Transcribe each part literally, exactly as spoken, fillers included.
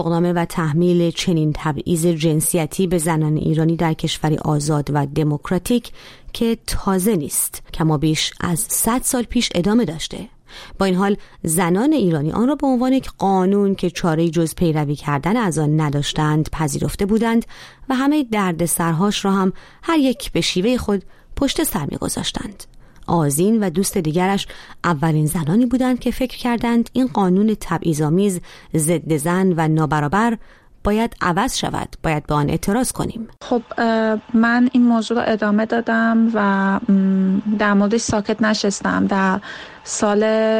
اقدام و تحمیل چنین تبعیض جنسیتی به زنان ایرانی در کشوری آزاد و دموکراتیک که تازه نیست، کما بیش از صد سال پیش ادامه داشته. با این حال زنان ایرانی آن را به عنوان یک قانون که چاره‌ای جز پیروی کردن از آن نداشتند پذیرفته بودند و همه دردسرهاش را هم هر یک به شیوه خود پشت سر می‌گذاشتند. آذین و دوست دیگرش اولین زنانی بودند که فکر کردند این قانون تبعیض‌آمیز، ضد زن و نابرابر باید عوض شود، باید به آن اعتراض کنیم. خب من این موضوع رو ادامه دادم و در موردش ساکت نشستم. در سال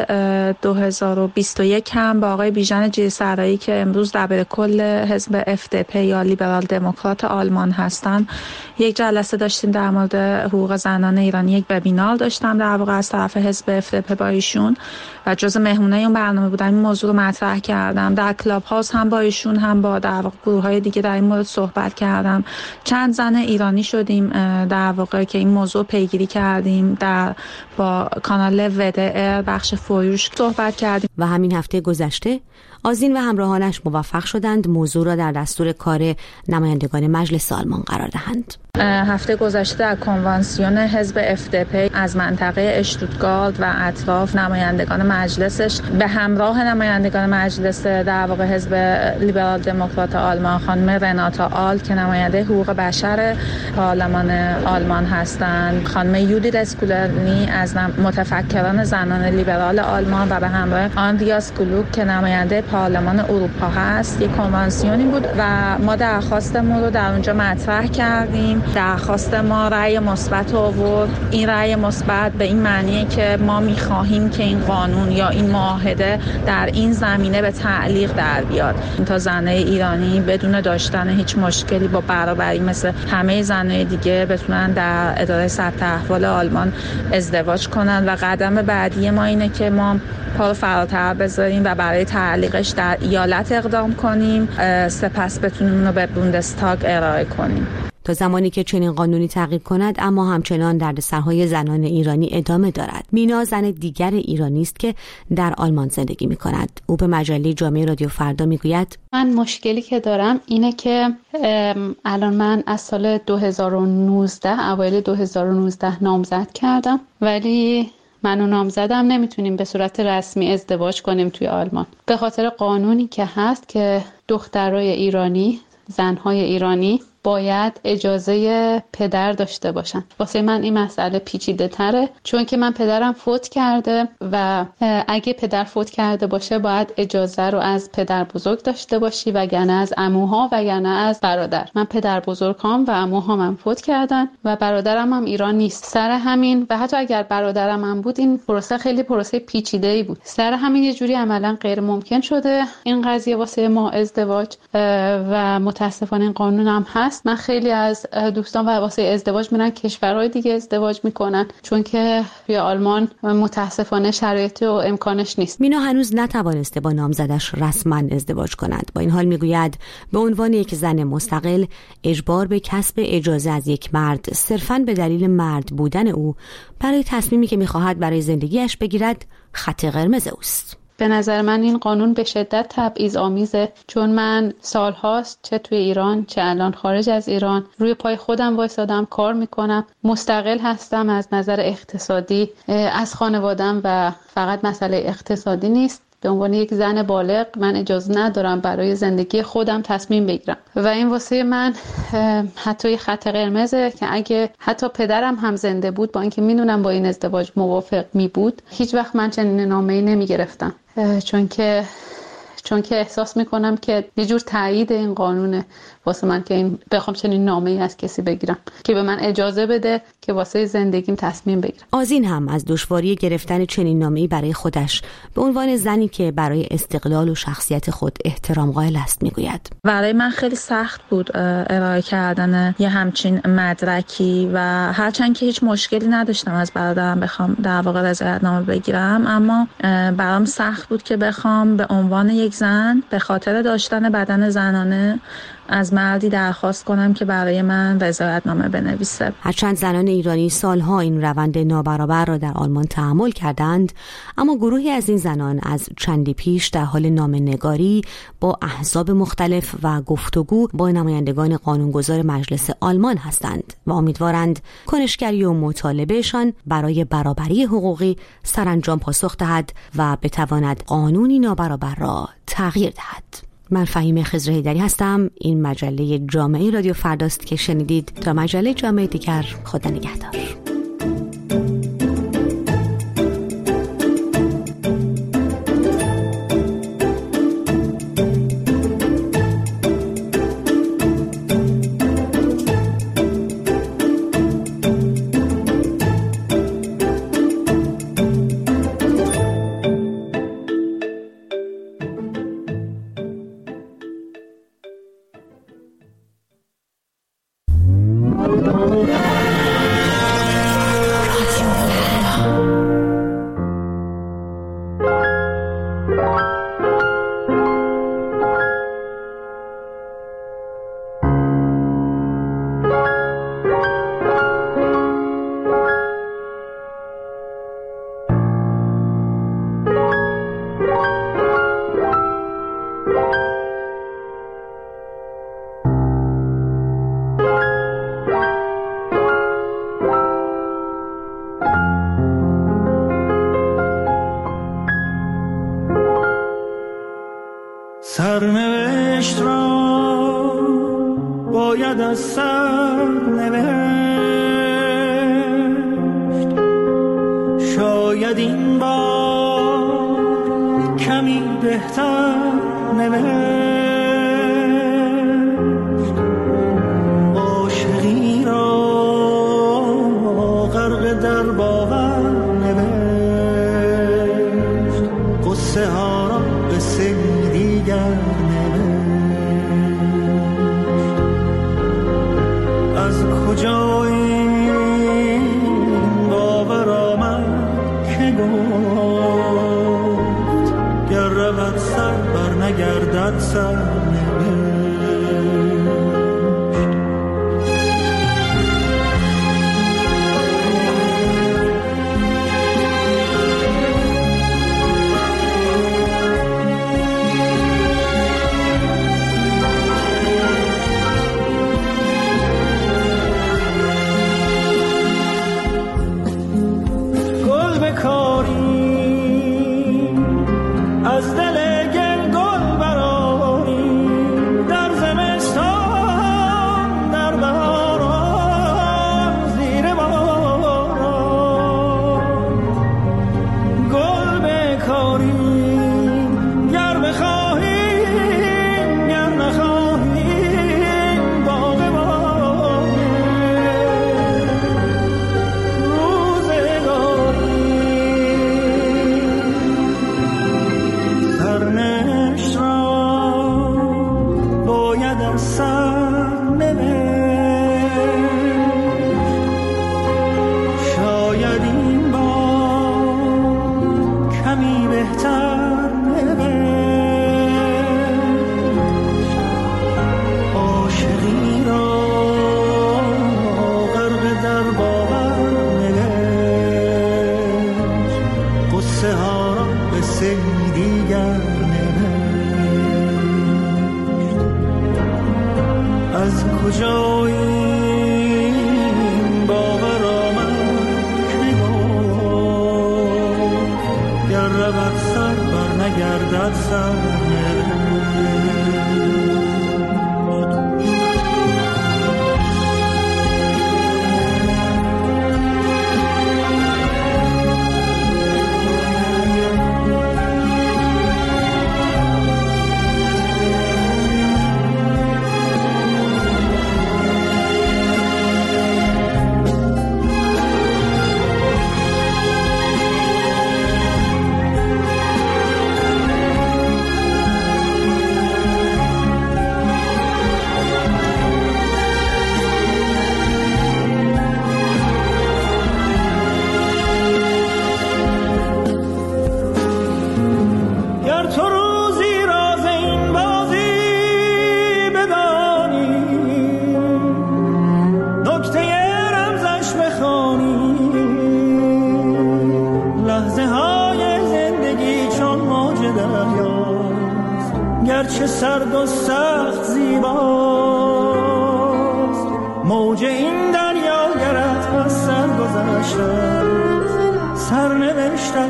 دو هزار و بیست و یک هم با آقای بیژن جیرسرایی که امروز دبیر کل حزب اف دی پی یا لیبرال دموکرات آلمان هستن یک جلسه داشتیم در مورد حقوق زنان ایرانی. یک وبینار داشتم در واقع از طرف حزب اف دی پی با ایشون و جز مهمونای اون برنامه بودم. این موضوع رو مطرح کردم در کلاب هاوس، هم با ایشون هم با در واقع گروه های دیگه در این مورد صحبت کردم. چند زن ایرانی شدیم در واقع که این موضوع پیگیری کردیم، در با کانال وده بخش فوریوش صحبت کردیم. و همین هفته گذشته آذین و همراهانش موفق شدند موضوع را در دستور کار نمایندگان مجلس آلمان قرار دهند. هفته گذشته در کنوانسیون حزب اف دی پی از منطقه اشتوتگارت و اطراف نمایندگان مجلسش به همراه نمایندگان مجلس در واقع حزب لیبرال دموکرات آلمان، خانم رناتا آل که نماینده حقوق بشر پارلمان آلمان هستند، خانم یودیت اسکولرنی از متفکران زنان لیبرال آلمان و به همراه آندریاس گلوک که نماینده پارلمان اروپا هست، یک کنوانسیونی بود و ما درخواستمون رو در اونجا مطرح کردیم. درخواست ما رأی مثبت آورد. این رأی مثبت به این معنیه که ما می‌خواهیم که این قانون یا این معاهده در این زمینه به تعلیق در بیاد تا زنای ایرانی بدون داشتن هیچ مشکلی با برابری مثل همه زنای دیگه بتونن در اداره ثبت احوال آلمان ازدواج کنن. و قدم بعدی ما اینه که ما پا رو فراتر بذاریم و برای تعلیقش در ایالت اقدام کنیم، سپس بتونیم اون رو به بوندستاگ ارائه کنیم. تا زمانی که چنین قانونی تعقیب کند اما همچنان دردسرهای زنان ایرانی ادامه دارد. مینا زن دیگر ایرانی است که در آلمان زندگی می کند. او به مجله جامعه رادیو فردا می گوید من مشکلی که دارم اینه که الان من از سال دو هزار و نوزده اوایل دو هزار و نوزده نامزد کردم، ولی من و نامزدم نمیتونیم به صورت رسمی ازدواج کنیم توی آلمان به خاطر قانونی که هست که دخترای ایرانی، زنهای ایرانی باید اجازه پدر داشته باشن. واسه من این مسئله پیچیده تره، چون که من پدرم فوت کرده و اگه پدر فوت کرده باشه باید اجازه رو از پدر بزرگ داشته باشی وگرنه از عموها وگرنه از برادر. من پدر بزرگام و عموهام هم فوت کردن و برادرم هم ایران نیست. سر همین و حتی اگر برادرم هم بود این پروسه خیلی پروسه پیچیده‌ای بود. سر همین یه جوری عملاً غیر ممکن شده این قضیه واسه ما ازدواج و متاسفانه این قانون هم هست. من خیلی از دوستان و واسه ازدواج میرن کشورهای دیگه ازدواج میکنن چون که توی آلمان متاسفانه شرایط و امکانش نیست. مینا هنوز نتوانسته با نامزدش رسما ازدواج کند. با این حال میگوید به عنوان یک زن مستقل اجبار به کسب اجازه از یک مرد صرفاً به دلیل مرد بودن او برای تصمیمی که میخواهد برای زندگیش بگیرد خط قرمز اوست. به نظر من این قانون به شدت تبعیض آمیزه، چون من سالهاست چه توی ایران چه الان خارج از ایران روی پای خودم وایسادم، کار میکنم، مستقل هستم از نظر اقتصادی از خانوادم و فقط مسئله اقتصادی نیست. به عنوان یک زن بالغ من اجازه ندارم برای زندگی خودم تصمیم بگیرم و این واسه من حتی یه خط قرمزه که اگه حتی پدرم هم زنده بود با اینکه میدونم با این ازدواج موافق می بود هیچ وقت من چنین نامه‌ای نمی گرفتم، چون که چون که احساس میکنم که یه جور تایید این قانونه واسه من که این بخوام چنین نامه‌ای از کسی بگیرم که به من اجازه بده که واسه زندگیم تصمیم بگیرم. آذین هم از دشواری گرفتن چنین نامه‌ای برای خودش به عنوان زنی که برای استقلال و شخصیت خود احترام قائل است میگوید. برای من خیلی سخت بود ارائه کردن یه همچین مدرکی و هرچند که هیچ مشکلی نداشتم از برادرم بخوام در واقع رضایت‌نامه بگیرم، اما برام سخت بود که بخوام به عنوان یک زن به خاطر داشتن بدن زنانه از مردی درخواست کنم که برای من وزارتنامه بنویسه. هرچند زنان ایرانی سالها این روند نابرابر را در آلمان تحمل کردند، اما گروهی از این زنان از چندی پیش در حال نامه‌نگاری با احزاب مختلف و گفتگو با نمایندگان قانونگذار مجلس آلمان هستند و امیدوارند کنشگری و مطالبهشان برای برابری حقوقی سرانجام پاسخ دهد و بتواند قانونی نابرابر را تغییر دهد. من فهیمه خضر حیدری هستم. این مجله جامعه رادیو فرداست که شنیدید. تا مجله جامعه دیگر، خدا نگهدار. سرنوشت را باید از سر نوشت، شاید این بار کمی بهتر نوشت. عاشقی را غرق در باور نوشت، قصه ها را به دیگر از کجا این باور آمد که گفت گر رود سر بر نگردد سر.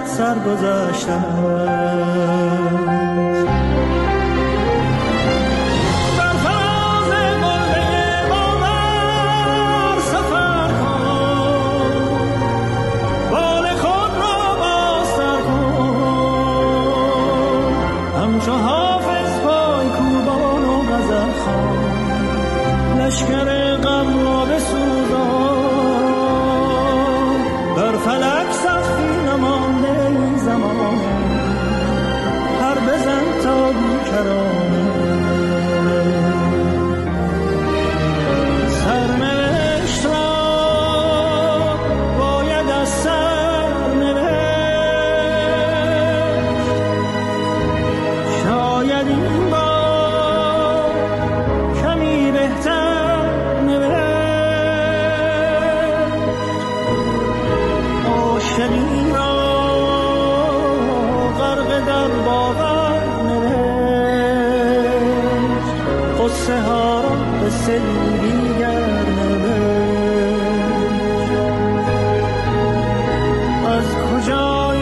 ازت سر گذشته لشکر غم را بسوزان در فلک سختی نمانده این زمان هر بزن تا بیکرانه سرنوشت را باید از سر نوشت شاید این بار کمی بهتر شنی را غرق در باور نوشت قصه ها را به سری دیگر نوشت از کجا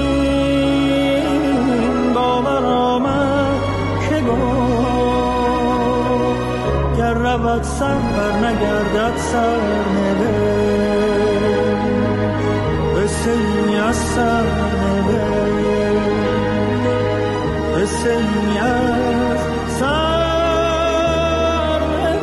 این باور آمد که گفت گر رود سر بر نگردد سر نوشت قصه‌ای از سر نوشت قصه‌ای از سر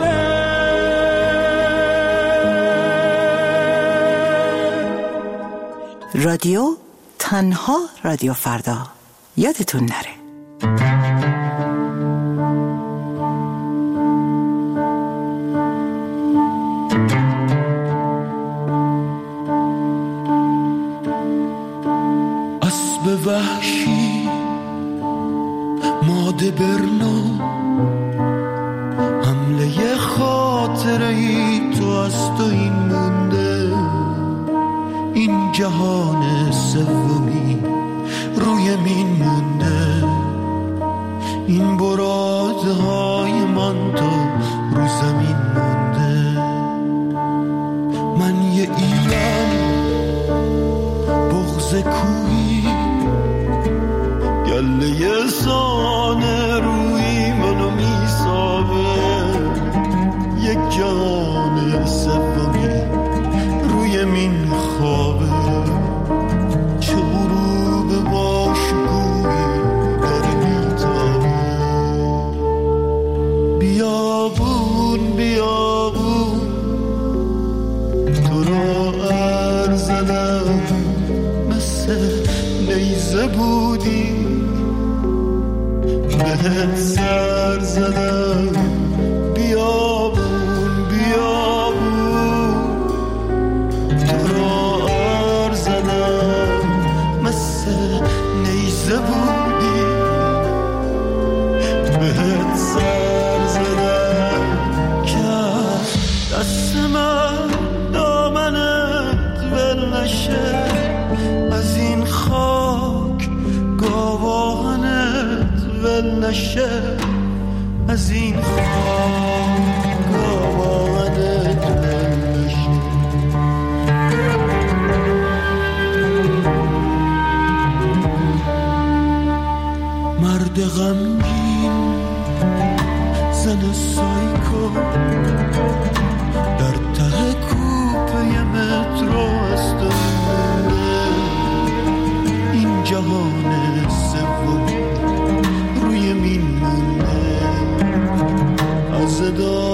نوشت. رادیو تنها رادیو فردا یادتون نره. وحشی ماده برنو حمله خاطره ای تو از تو این مونده این جهان سومی روی مین مونده این برادهای من تو رو زمین مونده من یه ایران بغض کوهی گله سانه روی منو میسابه یک جان سومی روی من خوابه چه غروب باشگویی داره میتابه بیابون بیابون تو را ارزدم مثل نیزه بودی بهت سر زدم بیابون بیابون تو را ار زدم مثل نیزه بودی بهت سر زدم که دست من دامنت ول نشه از این خاک گاوانت ول نشه از این خاک گاوانت ول نشه مرد غمگین زن سایکو در ته کوپه مترو است این جهان سوم روی مین مونده از صدا